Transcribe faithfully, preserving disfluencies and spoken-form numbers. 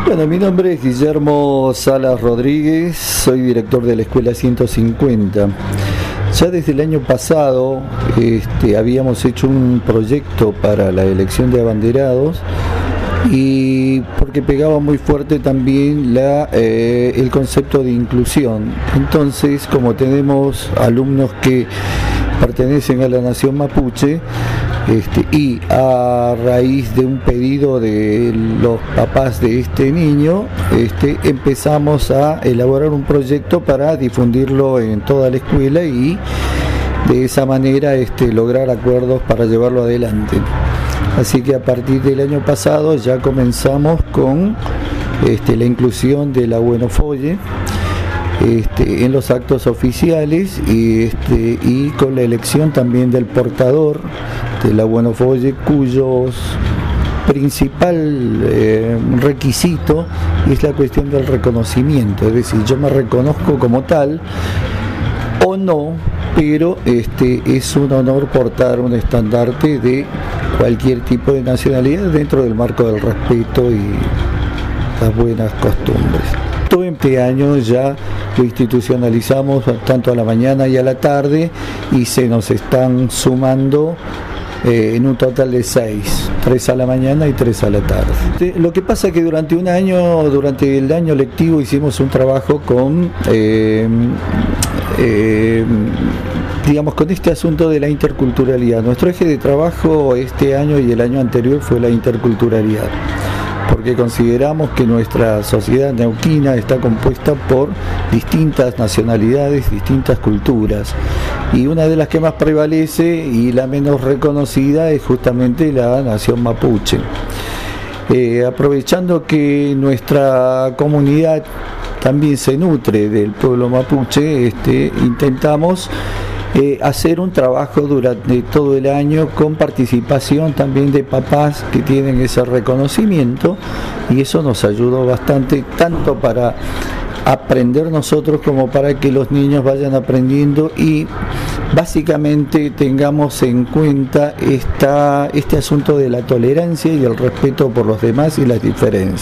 Bueno, mi nombre es Guillermo Salas Rodríguez, soy director de la Escuela ciento cincuenta. Ya desde el año pasado este, habíamos hecho un proyecto para la elección de abanderados y porque pegaba muy fuerte también la, eh, el concepto de inclusión. Entonces, como tenemos alumnos que pertenecen a la nación mapuche, Este, y a raíz de un pedido de los papás de este niño, este, empezamos a elaborar un proyecto para difundirlo en toda la escuela y de esa manera este, lograr acuerdos para llevarlo adelante. Así que a partir del año pasado ya comenzamos con este, la inclusión de la Buenofolle Este, en los actos oficiales y, este, y con la elección también del portador de la Buenofolle, cuyos principal eh, requisito es la cuestión del reconocimiento, es decir, yo me reconozco como tal o no, pero este, es un honor portar un estandarte de cualquier tipo de nacionalidad dentro del marco del respeto y las buenas costumbres. Todo este año ya lo institucionalizamos tanto a la mañana y a la tarde y se nos están sumando eh, en un total de seis, tres a la mañana y tres a la tarde. Lo que pasa es que durante un año, durante el año lectivo hicimos un trabajo con, eh, eh, digamos, con este asunto de la interculturalidad. Nuestro eje de trabajo este año y el año anterior fue la interculturalidad, porque consideramos que nuestra sociedad neuquina está compuesta por distintas nacionalidades, distintas culturas, y una de las que más prevalece y la menos reconocida es justamente la nación mapuche. Eh, aprovechando que nuestra comunidad también se nutre del pueblo mapuche, este, intentamos Eh, hacer un trabajo durante todo el año con participación también de papás que tienen ese reconocimiento, y eso nos ayudó bastante tanto para aprender nosotros como para que los niños vayan aprendiendo y básicamente tengamos en cuenta esta, este asunto de la tolerancia y el respeto por los demás y las diferencias.